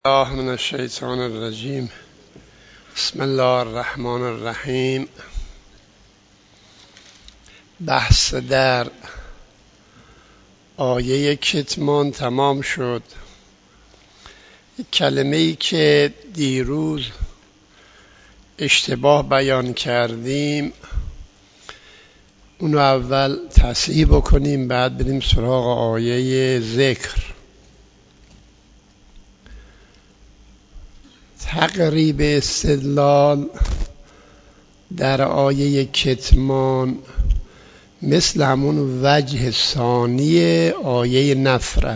الله من الشیطان الرجیم. بسم الله الرحمن الرحیم. بحث در آیه کتمان تمام شد. کلمه‌ای که دیروز اشتباه بیان کردیم اونو اول تصحیح بکنیم، بعد بریم سراغ آیه ذکر. تقریب استدلال در آیه کتمان مثل همون وجه ثانی آیه نفر.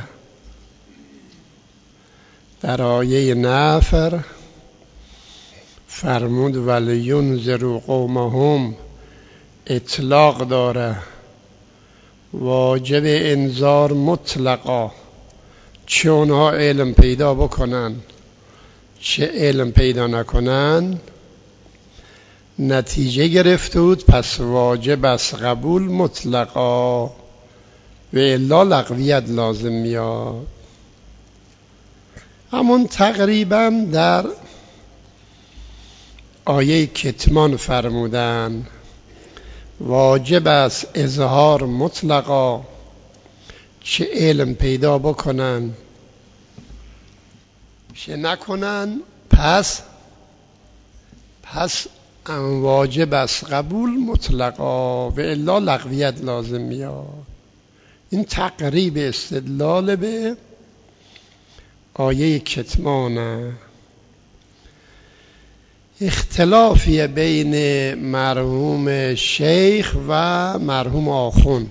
در آیه نفر فرمود ولینذروا قومهم اطلاق داره، واجب انذار مطلقا، چه اونها علم پیدا بکنن چه علم پیدا نکنن نتیجه گرفته بود، پس واجب است قبول مطلقا و الا لغویت لازم میاد. همون تقریبا در آیه کتمان فرمودن واجب است اظهار مطلقا، چه علم پیدا بکنن چه نکنن، پس واجب است قبول مطلقا و الا لغویت لازم میاد. این تقریب استدلال به آیه کتمانه. اختلافی بین مرحوم شیخ و مرحوم آخون.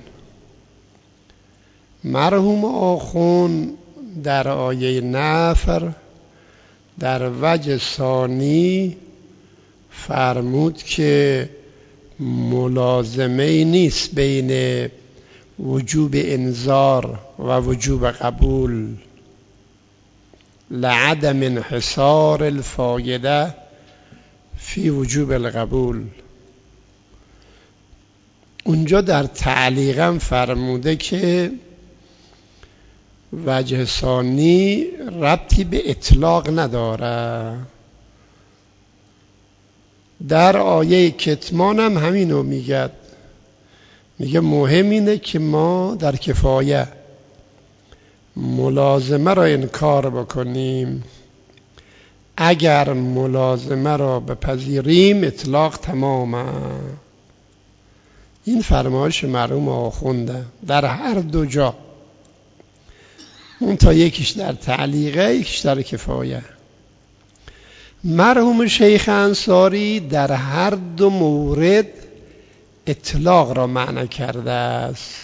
مرحوم آخون در آیه نفر در وجه ثانی فرمود که ملازمه نیست بین وجوب انذار و وجوب قبول، لعدم انحصار الفایده فی وجوب القبول. اونجا در تعلیقم فرموده که وجه ثانی ربطی به اطلاق نداره. در آیه کتمان هم همینو میگه مهم اینه که ما در کفایه ملازمه را انکار بکنیم، اگر ملازمه را بپذیریم اطلاق تمامه. این فرمایش مرحوم آخونده در هر دو جا، اون تا یکیش در تعلیقه یکیش در کفایه. مرحوم شیخ انصاری در هر دو مورد اطلاق را معنی کرده است.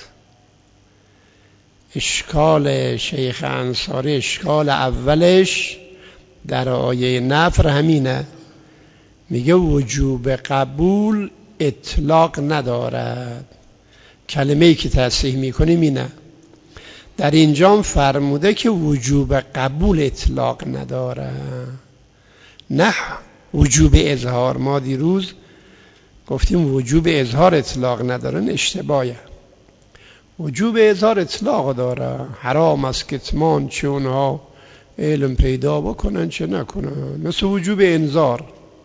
اشکال شیخ انصاری، اشکال اولش در آیه نفر همینه، میگه وجوب قبول اطلاق ندارد. کلمه‌ای که تصحیح میکنیم اینه. در اینجا فرموده که وجوب قبول اطلاق نداره، نه وجوب اظهار. ما دیروز گفتیم وجوب اظهار اطلاق نداره، اشتباهه. وجوب اظهار اطلاق داره. حرام است کتمان، چه اونها علم پیدا بکنن چه نکنن، مثل وجوب انذار.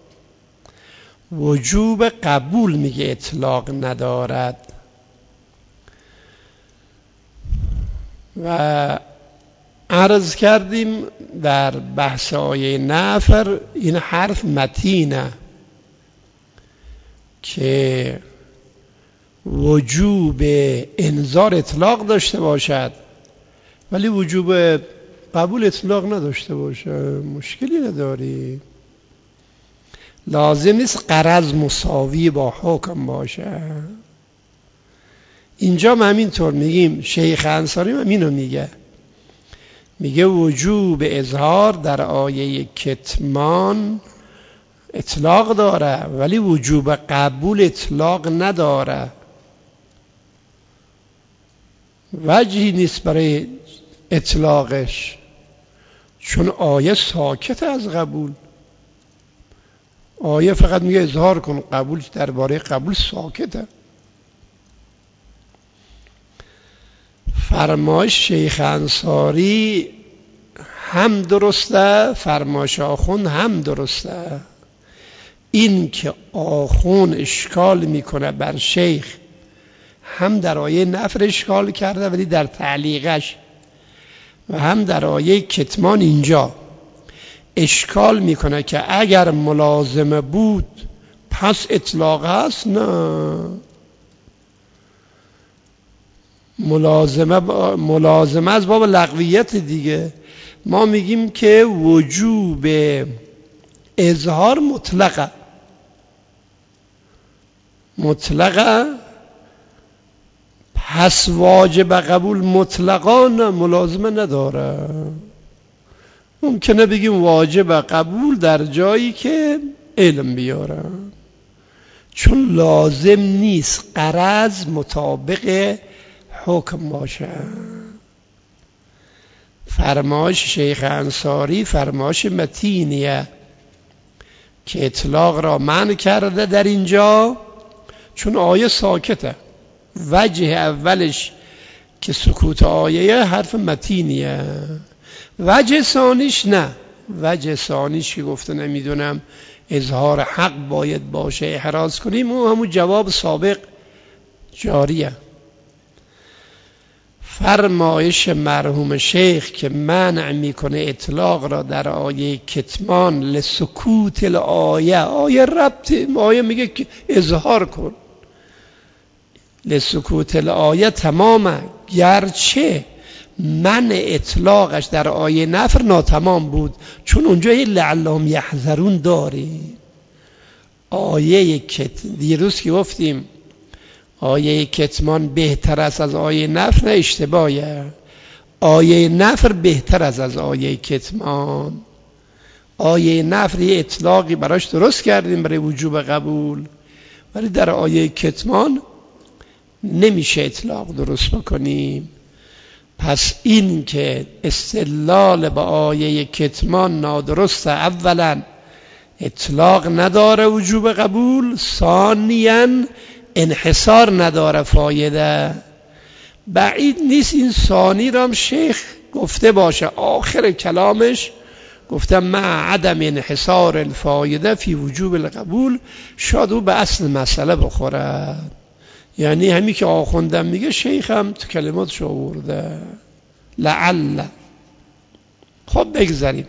وجوب قبول میگه اطلاق ندارد. و عرض کردیم در بحث آیه نفر این حرف متینه که وجوب انذار اطلاق داشته باشد ولی وجوب قبول اطلاق نداشته باشه، مشکلی نداری. لازم نیست غرض مساوی با حکم باشه. اینجا ما همینطور میگیم. شیخ انصاری هم اینو میگه وجوب اظهار در آیه کتمان اطلاق داره ولی وجوب قبول اطلاق نداره. وجهی نیست برای اطلاقش، چون آیه ساکت از قبول. آیه فقط میگه اظهار کن، قبول درباره قبول ساکته. فرمایش شیخ انصاری هم درسته، فرمایش آخوند هم درسته. این که آخوند اشکال میکنه بر شیخ، هم در آیه نفر اشکال کرده ولی در تعلیقش، و هم در آیه کتمان اینجا اشکال میکنه که اگر ملازمه بود پس اطلاق هست. نه، ملازمه از باب لغویت دیگه. ما میگیم که وجوب اظهار مطلقه، پس واجب قبول مطلقا ملازمه نداره. ممکنه بگیم واجب قبول در جایی که علم بیاره، چون لازم نیست غرض مطابق حکم باشه. فرمایش شیخ انصاری فرمایش متینیه که اطلاق را منع کرده در اینجا، چون آیه ساکته. وجه اولش که سکوت آیه حرف متینیه، وجه ثانیش نه. وجه ثانیش که گفته نمیدونم اظهار حق باید باشه احراز کنیم، و همون جواب سابق جاریه. فرمایش مرحوم شیخ که منع میکنه اطلاق را در آیه کتمان لسکوت الآیه، آیه ربط آیه میگه که اظهار کن، لسکوت الآیه تمامه، گرچه منع اطلاقش در آیه نفر ناتمام بود، چون اونجا لعلهم یحذرون داریم. آیه دیروز که گفتیم آیه کتمان بهتر است از آیه نفر، نه اشتباهه. آیه نفر بهتر از آیه کتمان. آیه نفر یه اطلاقی براش درست کردیم برای وجوب قبول، ولی در آیه کتمان نمیشه اطلاق درست بکنیم. پس این که استدلال با آیه کتمان نادرسته، اولا اطلاق نداره وجوب قبول، ثانیاً انحصار نداره فایده. بعید نیست این ثانی رام شیخ گفته باشه، آخر کلامش گفتم مع عدم انحصار الفایده فی وجوب القبول، شاید او به اصل مسئله بخوره. یعنی همین که آخوندم میگه شیخ هم تو کلماتش آورده لعل. خب بگذاریم.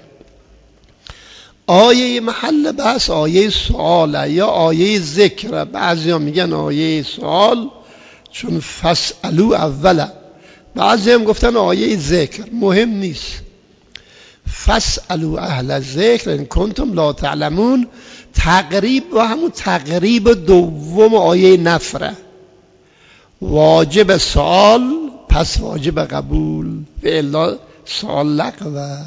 آیه محل بحث آیه سؤاله یا آیه ذکر. بعضی ها میگن آیه سؤال چون فسألو اوله، بعضی هم گفتن آیه ذکر. مهم نیست. فسألو اهل ذکر ان کنتم لا تعلمون تقریب و همون تقریب دوم آیه نفره. واجب سؤال پس واجب قبول، و الا سؤال لغوه.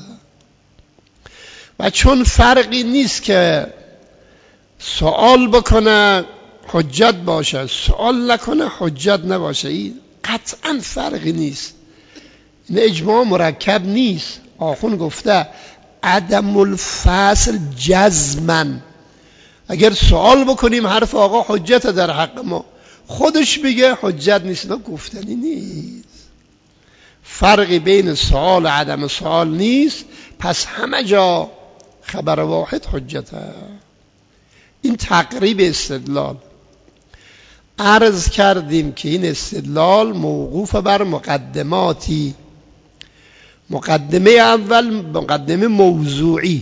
و چون فرقی نیست که سوال بکنه حجت باشه، سوال نکنه حجت نباشه، این قطعا فرقی نیست. این اجماع مرکب نیست. آخون گفته عدم الفصل جزمن. اگر سوال بکنیم حرف آقا حجت در حق ما، خودش بگه حجت نیست، نه گفتنی نیست. فرقی بین سوال و عدم سوال نیست، پس همه جا خبر واحد حجته. این تقریب استدلال. عرض کردیم که این استدلال موقوف بر مقدماتی. مقدمه اول مقدمه موضوعی.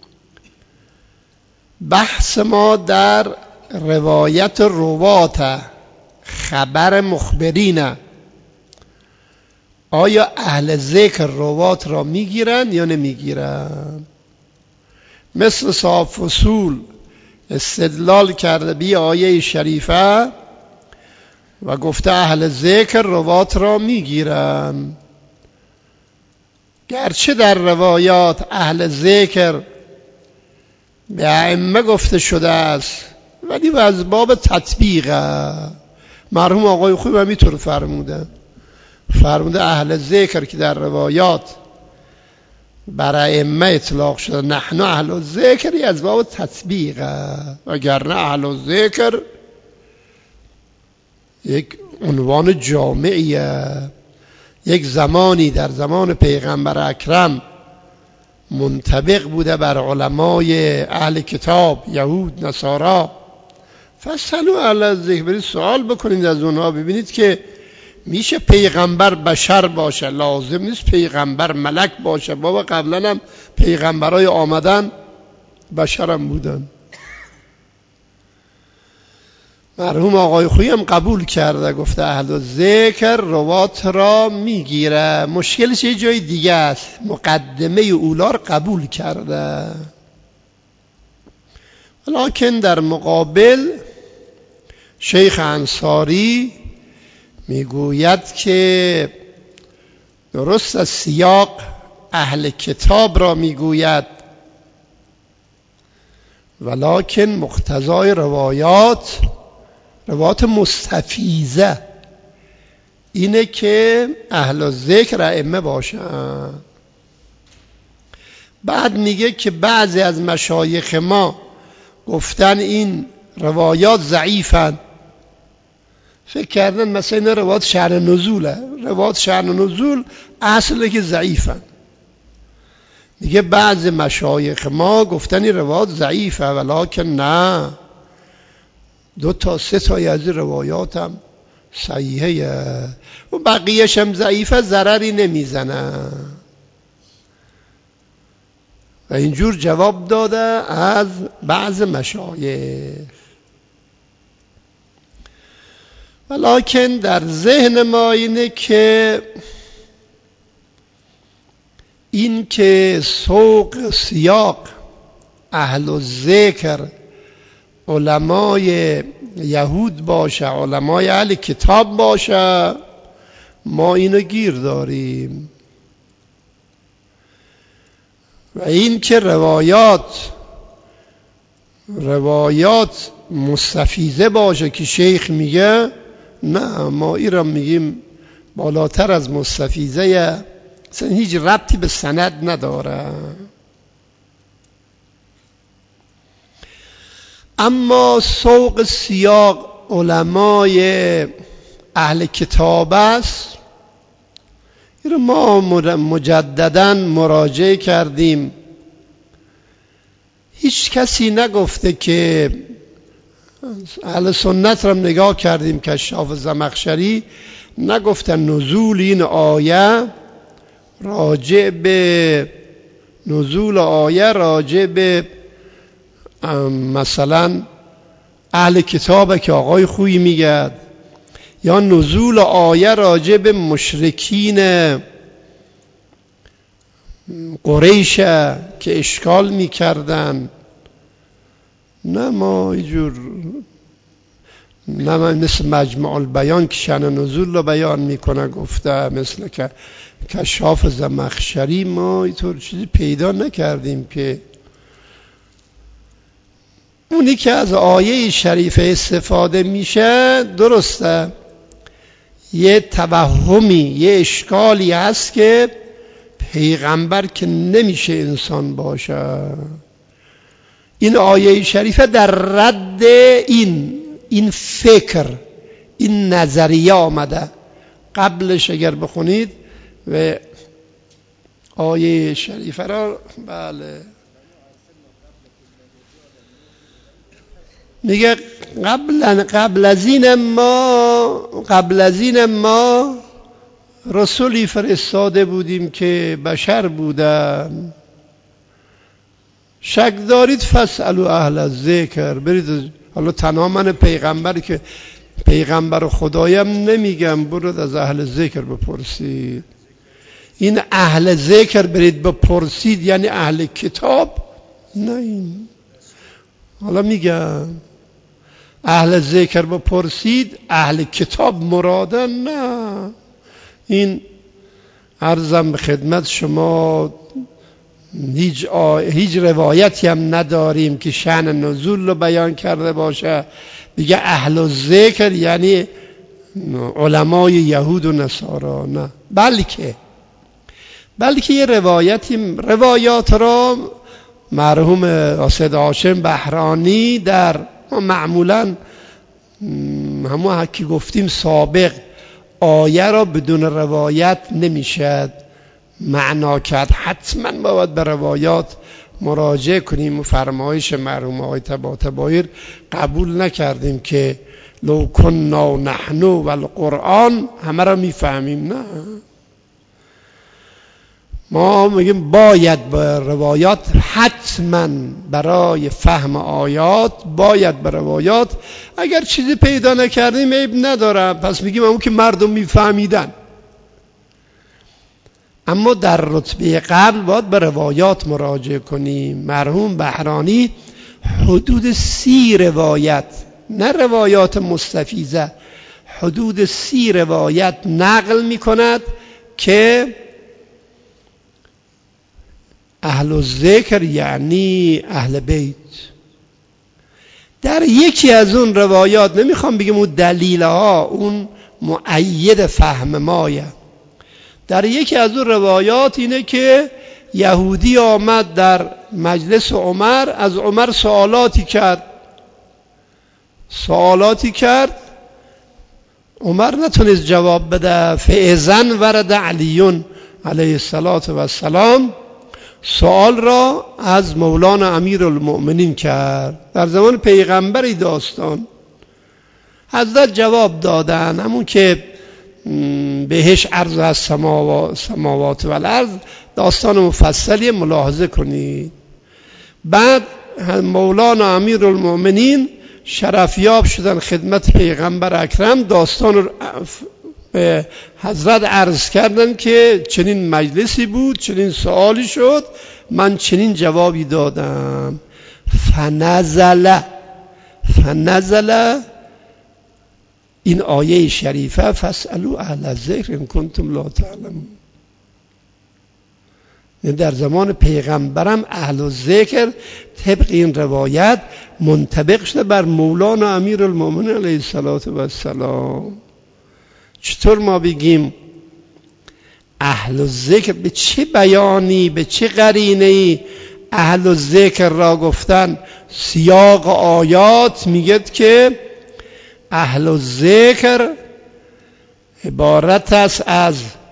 بحث ما در روایت روات، خبر مخبرینه. آیا اهل ذکر روات را میگیرن یا نمیگیرن؟ مثل صاحب فصول استدلال کرده بی آیه شریفه و گفته اهل ذکر روات را میگیرن، گرچه در روایات اهل ذکر به ائمه گفته شده است، ولی از باب تطبیقه. مرحوم آقای خوب هم اینطور فرموده اهل ذکر که در روایات برای ائمه اطلاق شده نحن اهل الذکر، از باب تطبیقه. وگرنه اهل الذکر یک عنوان جامعیه. یک زمانی در زمان پیغمبر اکرم منطبق بوده بر علمای اهل کتاب، یهود، نصارا. فاسألوا اهل الذکر، برید سوال بکنید از اونها، ببینید که میشه پیغمبر بشر باشه، لازم نیست پیغمبر ملک باشه. بابا قبلا هم پیغمبرای آمدن بشرم بودن. مرحوم آقای خویی هم قبول کرده، گفته اهل الذکر روات را میگیره. مشکلش یه جای دیگه است، مقدمه اولا رو قبول کرده، لکن در مقابل شیخ انصاری میگوید که درست از سیاق اهل کتاب را میگوید، ولکن مقتضای روایات مستفیضه اینه که اهل الذکر ائمه باشن. بعد میگه که بعضی از مشایخ ما گفتن این روایات ضعیفن، فکر کردن مثلا این روایات شأن نزوله. روایات شأن نزول اصله که ضعیفن. میگه بعضی مشایخ ما گفتن این روایات ضعیفه، ولکن نه، 2 تا 3 تا از روایات هم صحیحه و بقیه‌ش هم ضعیفه، ضرری نمیزنه. و اینجور جواب داده از بعض مشایخ. ولکن در ذهن ما اینه که این که سوق سیاق اهل الذکر علمای یهود باشه، علمای اهل کتاب باشه، ما اینو گیر داریم. و این که روایات مستفیضه باشه که شیخ میگه، نه، ما این را میگیم بالاتر از مستفیضه، اصلا هیچ ربطی به سند نداره. اما سوق سیاق علمای اهل کتاب است، این رو ما مجدداً مراجعه کردیم. هیچ کسی نگفته که اهل سنت رو نگاه کردیم، کشاف زمخشری نگفتن نزول این آیه راجع به مثلا اهل کتابه که آقای خویی میگه، یا نزول آیه راجع به مشرکین قریش که اشکال میکردن. نه، ما اینجور نه، مثل مجمع البیان که شأن نزول رو بیان میکنه گفته، مثل که کشاف زمخشری، ما اینطور چیزی پیدا نکردیم. که اونی که از آیه شریفه استفاده میشه درسته، یه توهمی، یه اشکالی هست که پیغمبر که نمیشه انسان باشه. این آیه شریفه در رد این فکر، این نظریه آمده. قبلش اگر بخونید و آیه شریفه را، بله، میگه قبل از این ما رسولی فرستاده بودیم که بشر بودن. شک دارید فاسألوا اهل الذکر، برید. حالا تنها من پیغمبر که پیغمبر خدایم نمیگم، برید از اهل ذکر بپرسید. این اهل ذکر برید بپرسید یعنی اهل کتاب؟ نه، این حالا میگم اهل ذکر بپرسید اهل کتاب مرادن؟ نه، این عرضم به خدمت شما هیچ روایتی هم نداریم که شأن نزول رو بیان کرده باشه بگه اهل الذکر یعنی علمای یهود و نصارا. نه، بلکه یه روایات را مرحوم اسد هاشم بهرانی در معمولا همون که گفتیم سابق، آیه را بدون روایت نمیشد معنا کرد، حتما باید به روایات مراجعه کنیم و فرمایش مرحوم آقای طباطبایی قبول نکردیم که لو کنا نحن و القرآن همه را میفهمیم. نه، ما میگیم باید به روایات، حتما برای فهم آیات باید به روایات، اگر چیزی پیدا نکردیم عیب نداره، پس میگیم اون که مردم میفهمیدن. اما در رتبه قبل باید به روایات مراجعه کنیم. مرحوم بهرانی حدود 30 روایت، نه روایات مستفیضه، حدود 30 روایت نقل میکند که اهل الذکر یعنی اهل بیت. در یکی از اون روایات، نمیخوام بگم اون دلیل ها اون مؤید فهم مایه، در یکی از اون روایات اینه که یهودی آمد در مجلس عمر، از عمر سوالاتی کرد، عمر نتونست جواب بده. فاذن ورد علی علیه السلام سوال را از مولانا امیرالمؤمنین کرد. در زمان پیغمبری داستان حضرت جواب دادن، همون که بهش عرض از سماوات و الارض، داستان مفصلی ملاحظه کنید. بعد مولانا امیرالمؤمنین شرفیاب شدن خدمت پیغمبر اکرم، داستان رو به حضرت عرض کردن که چنین مجلسی بود، چنین سوالی شد، من چنین جوابی دادم. فنزل این آیه شریفه فاسألوا اهل الذکر ان کنتم لا تعلمون. در زمان پیغمبرم اهل الذکر طبق این روایت منطبق شده بر مولانا امیرالمؤمنین علیه السلام. چطور ما بگیم اهل الذکر؟ به چه بیانی، به چه قرینه‌ای اهل الذکر را گفتن؟ سیاق آیات میگه که اهل الذکر عبارت است از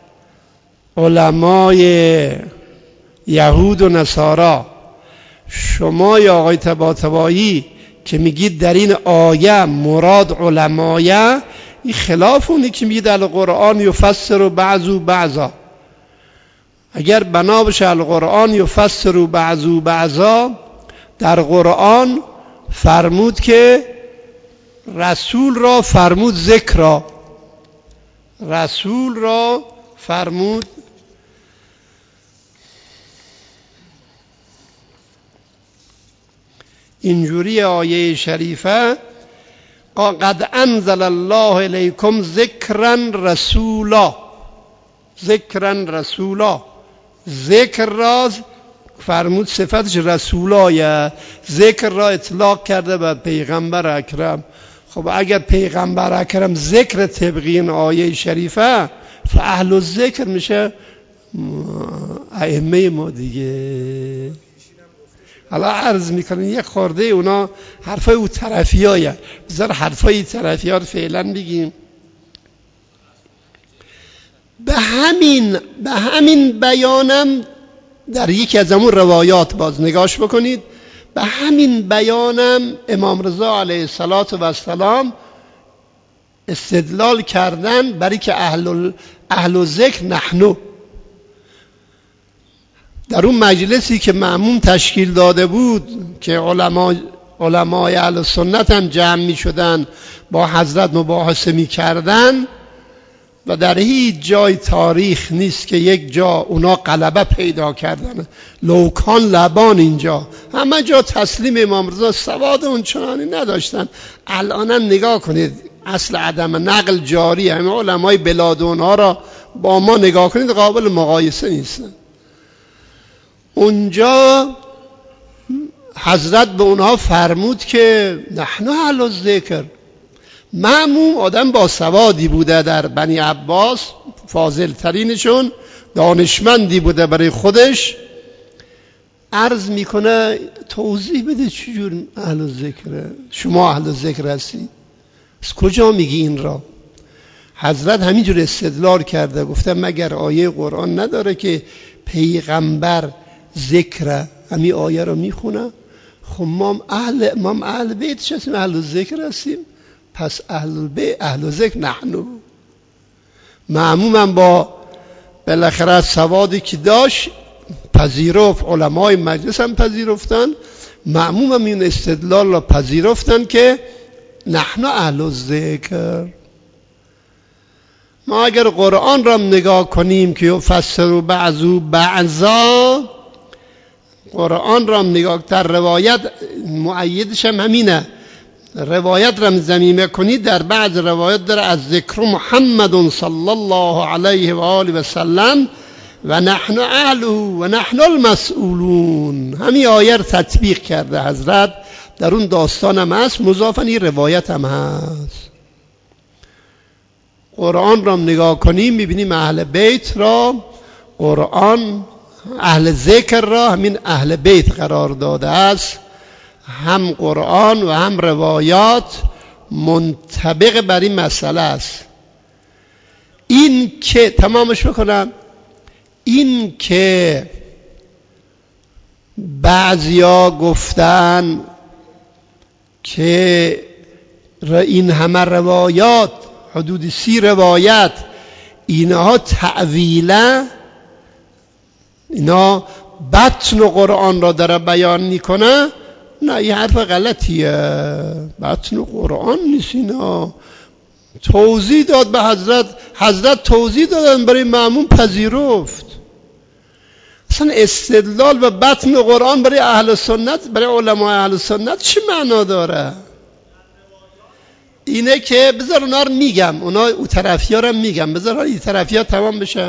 علمای یهود و نصارا. شما یا آقای طباطبایی که میگید در این آیه مراد علمایه، این خلاف اونی که میگید القرآن یفسر بعضا. اگر بنا بشه القرآن یفسر بعضا، در قرآن فرمود که رسول را فرمود ذکر، رسول را فرمود اینجوری آیه شریفه قد انزل الله الیکم ذکرا رسولا. ذکر را فرمود صفتش رسولایه، ذکر را اطلاق کرده به پیغمبر اکرم. خب اگر پیغمبر اکرم ذکر طبقی این آیه شریفه، فاهل الذکر میشه ائمه ما دیگه. حالا عرض میکنن یک خورده اونا حرفای او طرفی های، بذار حرفای طرفی ها رو فعلا بگیم. به همین بیانم در یکی از همون روایات باز نگاش بکنید، به همین بیانم امام رضا علیه السلام استدلال کردن برای که اهل ذکر نحنو. در اون مجلسی که مأموم تشکیل داده بود که علمای اهل سنت هم جمع می شدن، با حضرت مباحثه می کردن و در هیچ جای تاریخ نیست که یک جا اونا غلبه پیدا کردن. لوکان لبان اینجا همه جا تسلیم امام رضا، سواد اون چنانی نداشتن. الان نگاه کنید اصل عدم نقل جاری، همه علمای بلاد اونها را با ما نگاه کنید قابل مقایسه نیستن. اونجا حضرت به اونها فرمود که نحن اهل الذکر. مأموم آدم با سوادی بوده، در بنی عباس فاضل ترینشون، دانشمندی بوده برای خودش، عرض میکنه توضیح بده چجور اهل ذکره، شما اهل ذکر هستی، از کجا میگی این را؟ حضرت همینجور استدلال کرده، گفته مگر آیه قرآن نداره که پیغمبر ذکر، همین آیه رو میخونه. خب ما اهل بیت هستیم، اهل ذکر هستیم، پس اهل بیت اهل ذکر نحنو. معمولا با بالاخره سوادی که داشت پذیرفت، علمای مجلس هم پذیرفتن، معمولا این استدلال را پذیرفتن که نحن اهل ذکر. ما اگر قرآن را نگاه کنیم که یفسر بعضو بعضا، قرآن را نگاه در روایت مؤیدش هم همینه، روایت را زمینه کنید در بعض روایت داره از ذکر محمد صلی الله علیه و آله و سلم و نحن اهله و نحن المسئولون. همین آیه رو تطبیق کرده حضرت، در اون داستان هم هست، مضافاً این روایت هم هست. قرآن را نگاه کنیم میبینیم اهل بیت را قرآن، اهل ذکر را همین اهل بیت قرار داده است. هم قرآن و هم روایات منطبق بر این مسئله است. این که تمامش بکنم، این که بعضیا گفتن که این همه روایات، حدود 30 روایت، اینها تعویله، اینا بطن قرآن را داره بیان میکنه، نه این حرف غلطیه. بطن قرآن نیست، اینا توضیح داد به حضرت توضیح دادن برای مأمون پذیرفت. اصلا استدلال به بطن قرآن برای اهل سنت، برای علمای اهل سنت چه معنا داره؟ اینه که بذار اونا رو میگم، اونا او طرفی ها رو میگم، بذار این طرفی ها تمام بشه.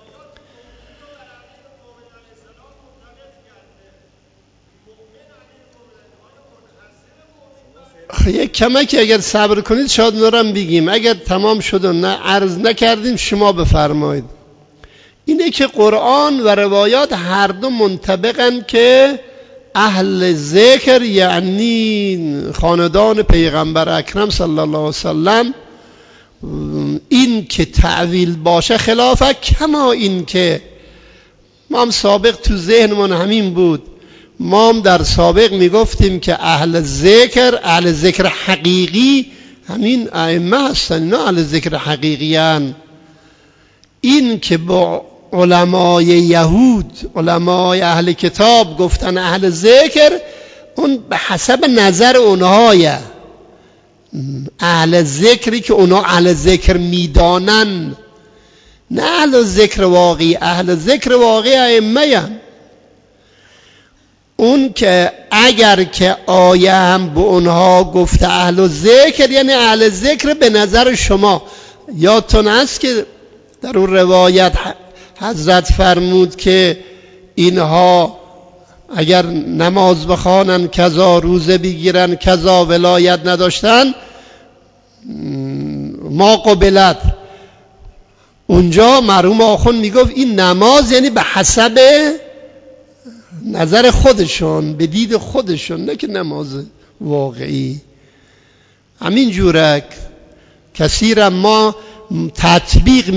یک کمکی اگر صبر کنید شاید اونا رو بگیم، اگر تمام شد و نه عرض نکردیم شما بفرمایید. اینه که قرآن و روایات هر دو منطبقن که اهل ذکر یعنی خاندان پیغمبر اکرم صلی الله علیه وسلم، این که تعویل باشه خلافه، کما این که ما هم سابق تو ذهنمون همین بود، ما هم در سابق میگفتیم که اهل ذکر حقیقی همین ائمه هستن، نه اهل ذکر حقیقی هن. این که با علمای یهود، علمای اهل کتاب گفتن اهل ذکر، اون به حسب نظر اونهایه، اهل ذکری که اونا اهل ذکر میدانن، نه اهل ذکر واقعی. اهل ذکر واقعی ائمه هن. اون که اگر که آیه هم به اونها گفته اهل ذکر، یعنی اهل ذکر به نظر شما. یادتون هست که در اون روایت حضرت فرمود که اینها اگر نماز بخوانن کذا، روزه بگیرن کذا، ولایت نداشتن ما قبلت. اونجا مرحوم آخوند میگفت این نماز یعنی به حسب نظر خودشون، به دید خودشون، نه که نماز واقعی. همین جورک کثیرا ما تطبیق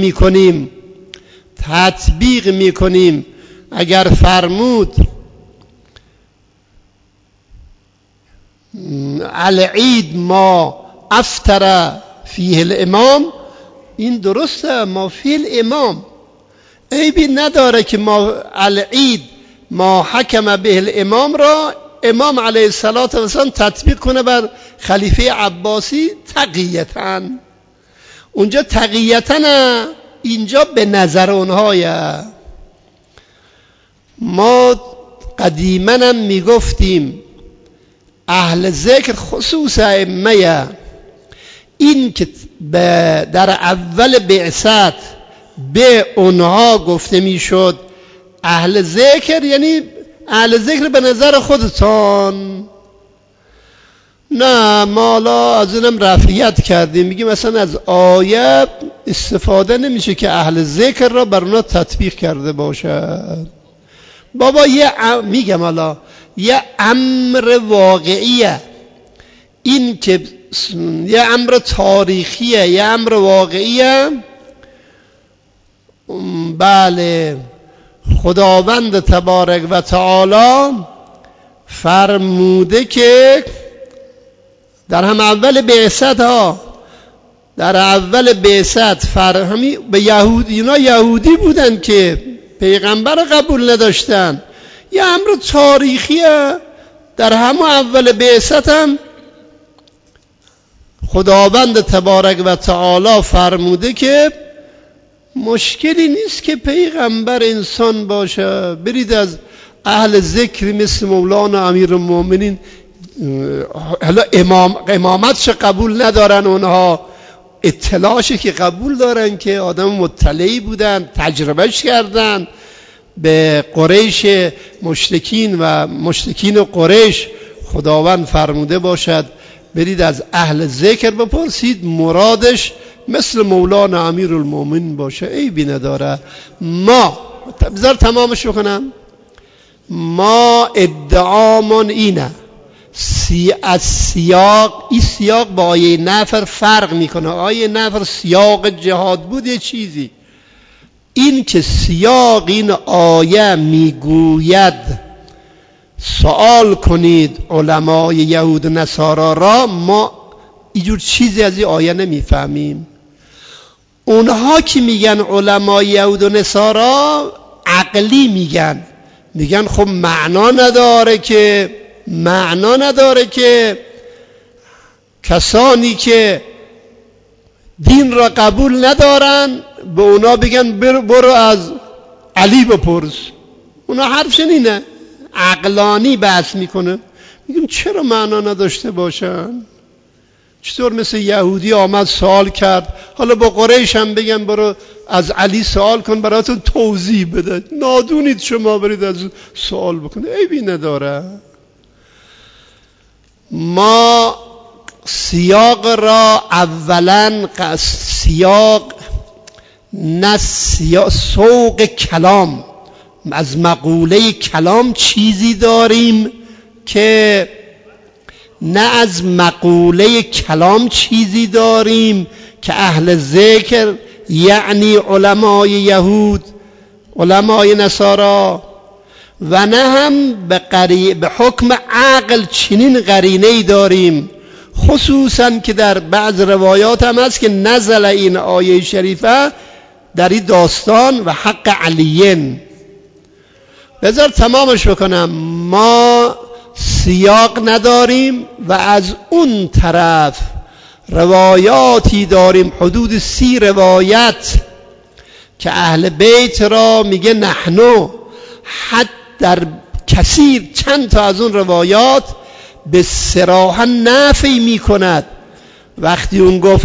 میکنیم. اگر فرمود العید ما افطر فیه الامام، این درسته، ما فی الامام عیبی نداره که ما العید ما حکم به الامام را امام علیه السلام تطبیق کنه بر خلیفه عباسی تقییتاً. اونجا تقییتاً، اینجا به نظر اونهایه. ما قدیماً هم میگفتیم اهل ذکر خصوص ائمه، این که در اول بعثت به اونها گفته میشد اهل ذکر، یعنی اهل ذکر به نظر خودتان. نه، ما لا از اینم رفعیت کردیم، میگیم مثلا از آیه استفاده نمیشه که اهل ذکر را بر اونا تطبیق کرده باشد. بابا میگم حالا یه امر واقعیه، این که یه امر تاریخیه، یه امر واقعیه. بله، خداوند تبارک و تعالی فرموده که در هم اول بعثت در اول بعثت به اینا یهودی بودن که پیغمبر قبول نداشتن. یه امر تاریخیه. در همون اول بعثت هم خداوند تبارک و تعالی فرموده که مشکلی نیست که پیغمبر انسان باشه. برید از اهل ذکر مثل مولانا امیرالمومنین، حالا امامتش قبول ندارن، اونها اطلاعش که قبول دارن که آدم مطلعی بودن، تجربهش کردن. به قریش مشرکین و قریش خداوند فرموده باشد برید از اهل ذکر بپرسید، مرادش مثل مولانا امیرالمومنین باشه، عیبی نداره. ما بذار تمامش بکنم. ما ادعامون اینه، از سیاق، این سیاق با آیه نفر فرق میکنه. آیه نفر سیاق جهاد بود یه چیزی، این که سیاق این آیه میگوید سوال کنید علمای یهود و نصارا را، ما اینجور چیزی از این آیه نمیفهمیم. اونها که میگن علمای یهود و نصارا عقلی میگن خب معنا نداره که کسانی که دین را قبول ندارن به اونا بگن برو از علی بپرس. اونا حرفشون اینه، عقلانی بحث میکنه. میگن چرا معنا نداشته باشن؟ چطور مثل یهودی آمد سوال کرد، حالا با قریش هم بگن برو از علی سوال کن براتون توضیح بده. نادونید شما برید از سوال بکنید، عیبی نداره. ما سیاق را اولا سوق کلام، از مقوله کلام چیزی داریم که نه از مقوله کلام چیزی داریم که اهل ذکر یعنی علمای یهود، علمای نصارا، و نه هم به حکم عقل چنین قرینه‌ای داریم. خصوصا که در بعض روایات هم هست که نزل این آیه شریفه در این داستان و حق علیین. بذار تمامش بکنم. ما سیاق نداریم و از اون طرف روایاتی داریم، حدود 30 روایت که اهل بیت را میگه نحنو. حتی در کثیر چند تا از اون روایات به صراحت نفی میکند. وقتی اون گفت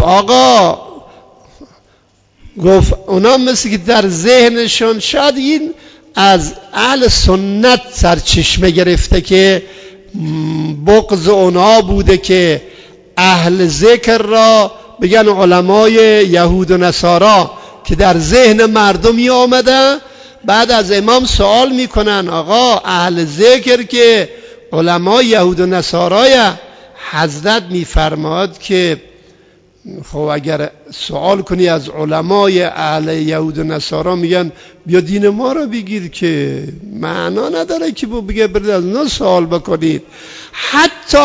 اونا مثل که در ذهنشون شاید این از اهل سنت سرچشمه گرفته که بغض اونا بوده که اهل ذکر را بگن علمای یهود و نصارا، که در ذهن مردمی آمده. بعد از امام سوال میکنن آقا اهل ذکر که علمای یهود و نصارای، حضرت میفرماد که خب اگر سوال کنی از علمای اهل یهود و نصارا میگن بیا دین ما رو بگیر، که معنا نداره که بگه برید از اونا سوال بکنید. حتی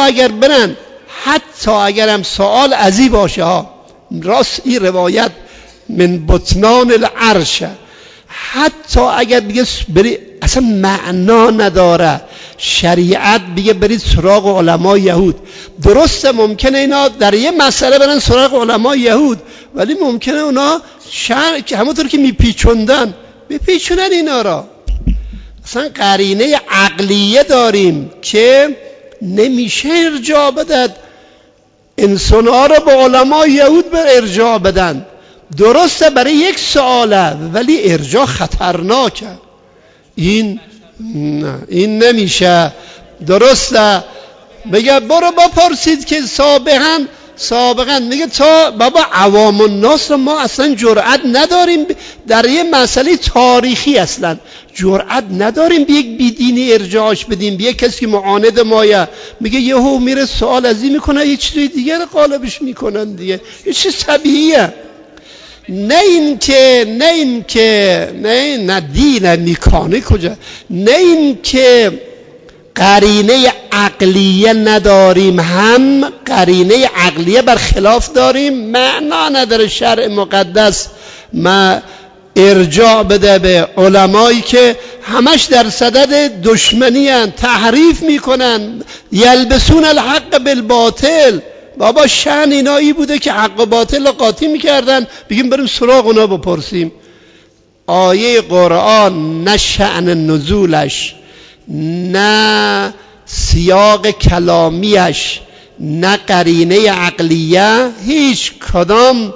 اگر هم سوال ازی باشه راست این روایت من بطنان العرش، حتی اگر بگه اصلا معنا نداره شریعت بگه برید سراغ علمای یهود. درسته ممکنه اینا در یه مسئله برن سراغ علمای یهود، ولی ممکنه اونا همونطور که میپیچوندن اینا را. اصلا قرینه عقلیه داریم که نمیشه ارجاع بدد انسان‌ها را به علمای یهود ارجاع بدن. درسته برای یک سواله، ولی ارجاع خطرناکه. این نمیشه. درسته بگه برو بپرسید که سابقا میگه تا بابا عوام الناس رو ما اصلا جرأت نداریم در یه مسئله تاریخی اصلا جرأت نداریم به یک بیدینی ارجاعش بدیم، به یک کسی معاند مایه میگه یهو میره سوال از این میکنه یه چیز دیگه قالبش میکنن دیگه، یه چیز طبیعیه. نه دین میکانه کجا، نه این که قرینه عقلیه نداریم، هم قرینه عقلیه بر خلاف داریم. معنا نداره شرع مقدس ما ارجاع بده به علمایی که همش در صدد دشمنی هن، تحریف میکنن، یلبسون الحق بالباطل. بابا شأن اینایی بوده که حق و باطل رو قاطی میکردن، بگیم بریم سراغ اونا بپرسیم. آیه قرآن نه شأن نزولش، نه سیاق کلامیش، نه قرینه عقلیه، هیچ کدام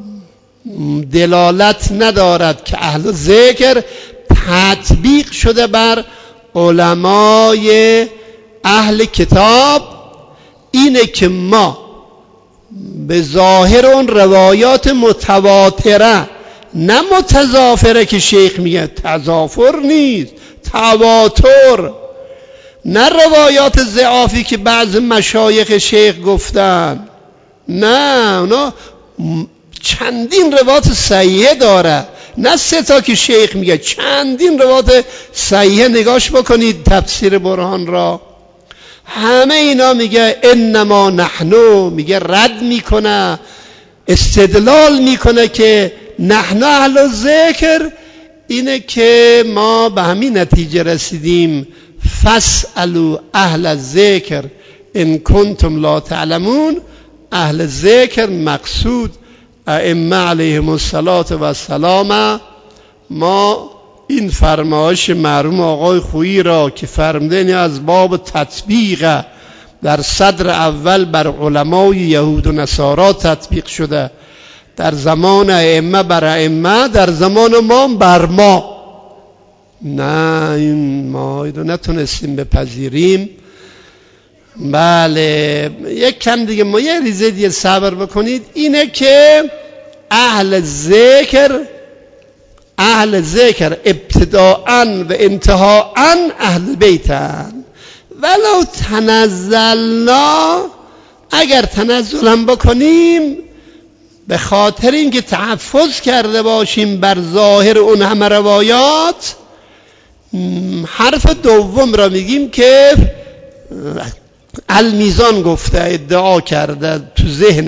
دلالت ندارد که اهل ذکر تطبیق شده بر علمای اهل کتاب. اینه که ما به ظاهر اون روایات متواتره، نه متضافره که شیخ میگه، تضافر نیست، تواتر، نه روایات ضعافی که بعض مشایخ شیخ گفتن، نه اونا چندین روایات صحیحه داره، نه 3 تا که شیخ میگه، چندین روایات صحیحه. نگاش بکنید تفسیر برهان را، همه اینا میگه انما نحنو، میگه رد میکنه، استدلال میکنه که نحن اهل ذکر. اینه که ما به همین نتیجه رسیدیم فاسالوا اهل الذکر ان کنتم لا تعلمون. اهل ذکر مقصود ائمه علیهم الصلاة و السلام. ما این فرمایش مرحوم آقای خویی را که فرمودن از باب تطبیق در صدر اول بر علمای یهود و نصارا تطبیق شده، در زمان ائمه بر ائمه، در زمان ما بر ما. نه این ما رو نتونستیم بپذیریم. بله یک کم دیگه ما یه ریزه دیگه صبر بکنید. اینه که اهل ذکر ابتداءً و انتهاءً اهل بیتن. ولو تنزلنا، اگر تنزلم بکنیم به خاطر اینکه تحفظ کرده باشیم بر ظاهر اون همه روایات، حرف دوم را میگیم که المیزان گفته، ادعا کرده، تو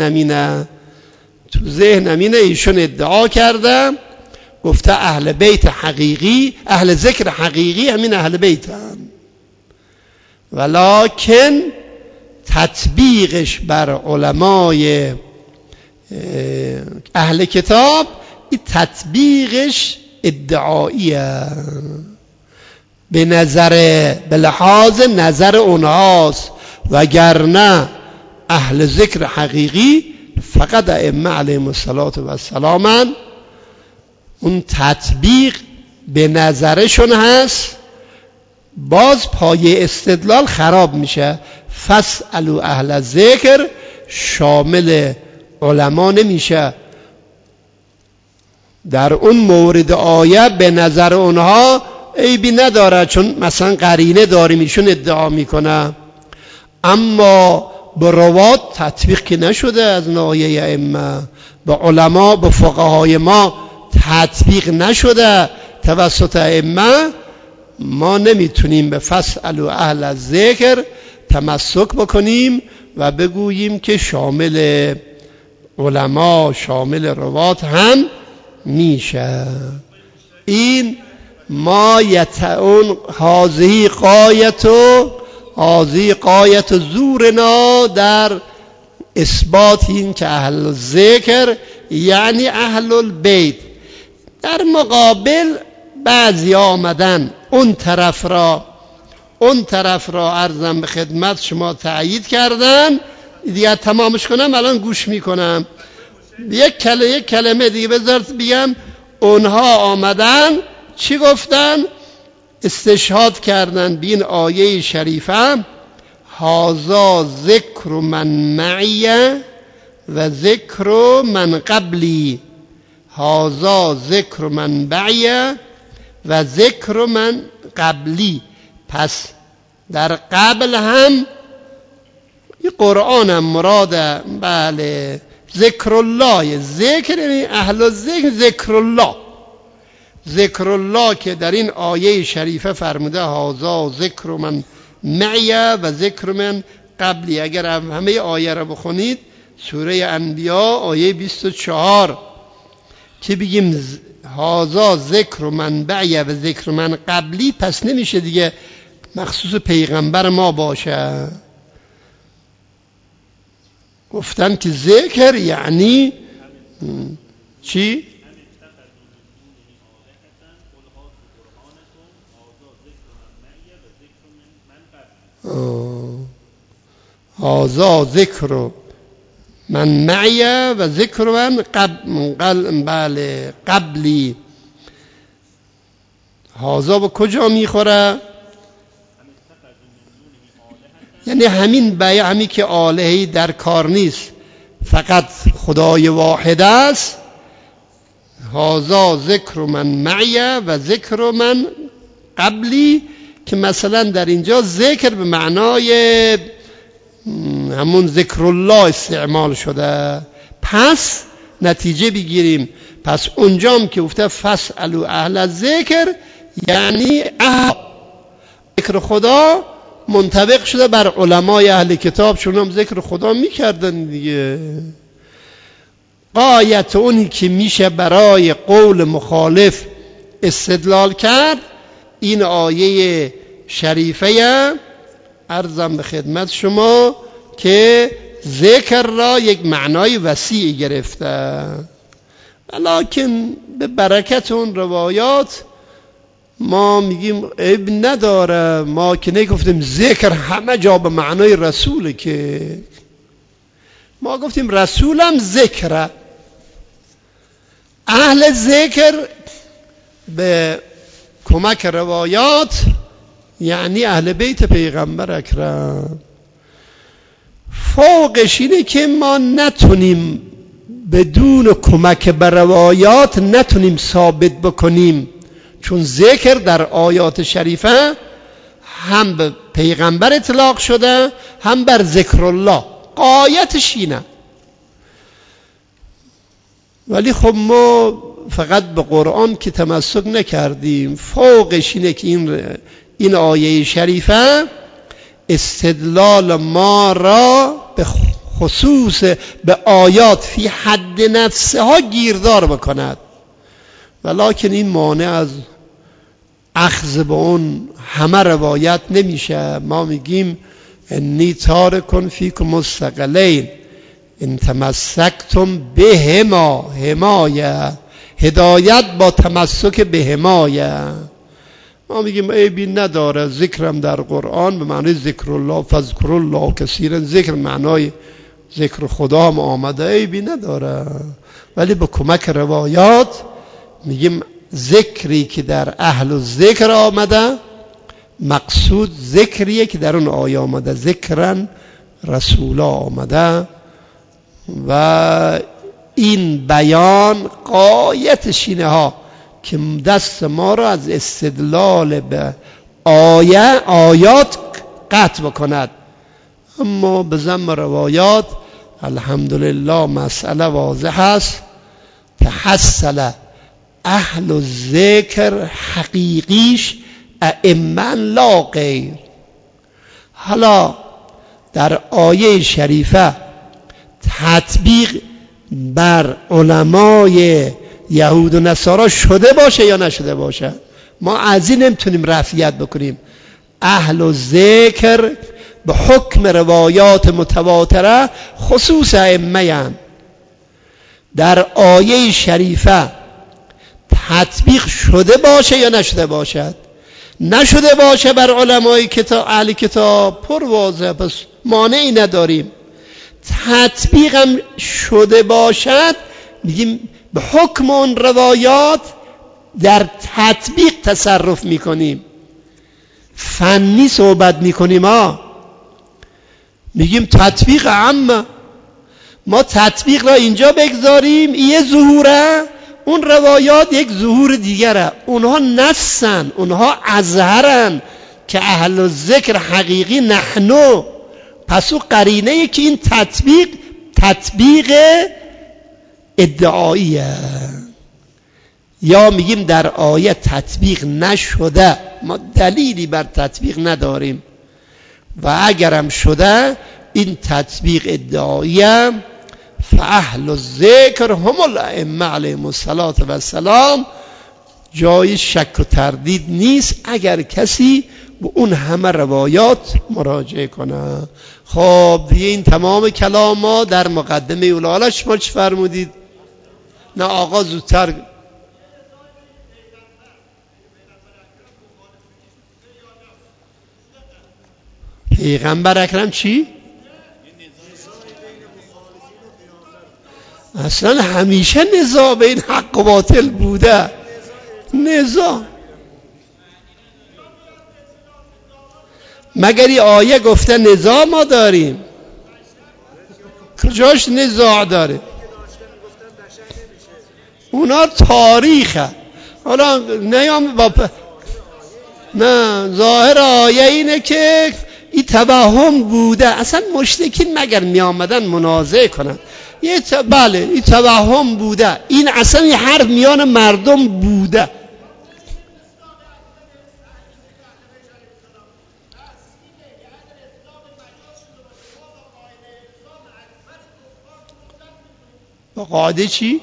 ذهنم اینه ایشون ادعا کرده، گفته اهل بیت حقیقی، اهل ذکر حقیقی همین اهل بیتن، ولکن تطبیقش بر علمای اهل کتاب این تطبیقش ادعاییه، به لحاظ نظر اونهاست، وگرنه اهل ذکر حقیقی فقط ائمه علیهم الصلاة و السلام. اون تطبیق به نظرشون هست، باز پایه استدلال خراب میشه. فاسالوا اهل الذکر شامل علما نمیشه. در اون مورد آیه به نظر اونها عیبی نداره، چون مثلا قرینه داریم ایشون ادعا میکنه، اما به روات تطبیق که نشده از ناحیه ائمه، به علما، به فقهای ما تطبیق نشده توسط ائمه. ما نمیتونیم به فاسالوا اهل الذکر تمسک بکنیم و بگوییم که شامل علما، شامل روات هم میشه. این ما یتعون هذه قایت زورنا در اثبات این که اهل الذکر یعنی اهل البیت. در مقابل بعضی آمدن اون طرف را عرضم به خدمت شما تأیید کردن. دیگه تمامش کنم الان گوش میکنم. یک کلمه دیگه بذارت بگم. اونها آمدن چی گفتن؟ استشهاد کردن به این آیه شریفه، هذا ذکر من معی و ذکر من قبلی، هذا ذکر من بعی و ذکر من قبلی. پس در قبل هم این قرآن هم مراده. بله، ذکر الله، ذکر یعنی اهل الذکر، ذکر الله، ذکر الله که در این آیه شریفه فرموده هذا ذکر من معی و ذکر من قبلی. اگر همه آیه را بخونید سوره انبیا آیه 24 که بگیم هذا ذکر من بعی و ذکر من قبلی، پس نمیشه دیگه مخصوص پیغمبر ما باشه. گفتن که ذکر یعنی چی؟ هذا ذکر من معی و ذکر من قبلی. هذا به کجا میخوره؟ یعنی همین که الهی در کار نیست، فقط خدای واحد است. هذا ذکر من معی و ذکر من قبلی، که مثلا در اینجا ذکر به معنای همون ذکر الله استعمال شده. پس نتیجه بگیریم، پس اونجام که گفته فاسألوا اهل الذکر یعنی ذکر خدا منطبق شده بر علمای اهل کتاب، چون هم ذکر خدا میکردن دیگه. غایت اونی که میشه برای قول مخالف استدلال کرد این آیه شریفه عرضم به خدمت شما که ذکر را یک معنای وسیع گرفته، ولیکن به برکت اون روایات ما میگیم عیب نداره. ما که نگفتیم ذکر همه جا به معنای رسوله، که ما گفتیم رسولم ذکره. اهل ذکر به کمک روایات یعنی اهل بیت پیغمبر اکرم. فوقش اینه که ما نتونیم بدون کمک به روایات نتونیم ثابت بکنیم، چون ذکر در آیات شریفه هم به پیغمبر اطلاق شده هم بر ذکر الله. قایتش اینه. ولی خب ما فقط به قرآن که تمسک نکردیم. فوقش اینه که این آیه شریفه استدلال ما را به خصوص به آیات فی حد نفسها گیردار بکند، ولیکن این مانع از اخذ به اون همه روایت نمیشه. ما میگیم انی تارکن فیکم مستقلین ان تمسکتم بهما، حمایه، هدایت با تمسک به حمایه. ما میگیم عیبی نداره، ذکرم در قرآن به معنی ذکر الله، فذکر الله کثیرا، ذکر معنای ذکر خدا هم آمده، عیبی نداره. ولی با کمک روایات میگیم ذکری که در اهل الذکر آمده مقصود ذکریه که در اون آیه آمده، ذکرن رسولا آمده. و این بیان قایتش اینه ها که دست ما را از استدلال به آیات قطع بکند. اما به ضمن روایات الحمدلله مسئله واضح است. تحصل اهل الذکر حقیقیش ائمه لا غیر. حالا در آیه شریفه تطبیق بر علمای یهود و نصارا شده باشه یا نشده باشه، ما از این نمیتونیم رفعیت بکنیم. اهل الذکر به حکم روایات متواتره خصوص ائمه ام. در آیه شریفه تطبیق شده باشه یا نشده باشد، نشده باشه بر علمای کتاب اهل کتاب پر واضح، پس مانعی نداریم. تطبیقم شده باشد میگیم به حکم اون روایات در تطبیق تصرف میکنیم، فنی صحبت میکنیم. میگیم تطبیق عامه، ما تطبیق را اینجا بگذاریم، یه ظهوره اون روایات یک ظهور دیگره، اونها نصن، اونها اظهرن که اهل الذکر حقیقی نحنو. پس او قرینه که این تطبیق ادعاییه. یا میگیم در آیه تطبیق نشده، ما دلیلی بر تطبیق نداریم، و اگرم شده این تطبیق ادعاییه. فاهل الذکر هم الائمه علیهم الصلاة و السلام، جای شک و تردید نیست اگر کسی به اون همه روایات مراجعه کنه. خب دیگه این تمام کلام ما در مقدمه اولالا. شما چی فرمودید؟ نه آقا زودتر. پیغمبر اکرم چی؟ اصلا همیشه نزاع بین حق و باطل بوده. نزاع مگر این آیه گفته نزاع ما داریم؟ کجاش نزاع داره؟ اونا تاریخه. حالا نه ظاهر آیه اینه که این توهم بوده. اصلا مشرکین مگر می آمدن منازعه کنن؟ بله این توهم بوده. این اصلا این حرف میان مردم بوده. با قاعده چی؟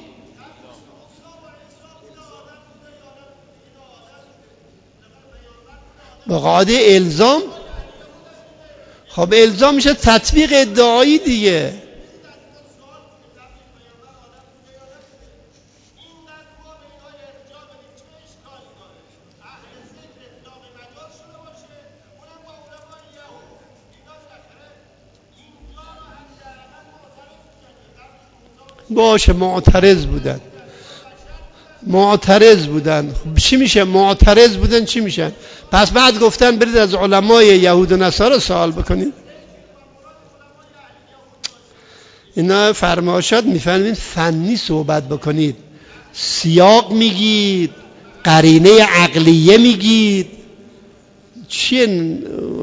با قاعده الزام. خب الزام میشه تطبیق ادعایی دیگه. باشه معترض بودن. خب چی میشه؟ معترض بودن چی میشن؟ پس بعد گفتن برید از علمای یهود و نصارا سوال بکنید. اینا فرمایشات میفهمید فنی صحبت بکنید، سیاق میگید، قرینه عقلیه میگید. چیه؟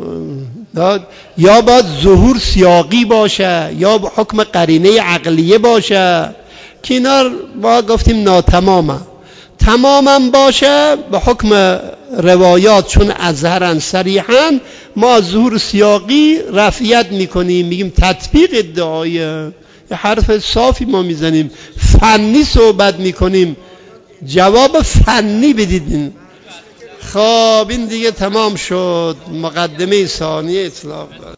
یا باید ظهور سیاقی باشه یا حکم قرینه عقلیه باشه، که اینا با گفتیم ناتمامه. تماما باشه به حکم روایات، چون اظهرن صریحا، ما ظهور سیاقی رفعیت میکنیم، میگیم تطبیق ادعایه. یه حرف صافی ما میزنیم، فنی صحبت میکنیم، جواب فنی بدید. خب این دیگه تمام شد. مقدمه ثانیه اطلاق داد.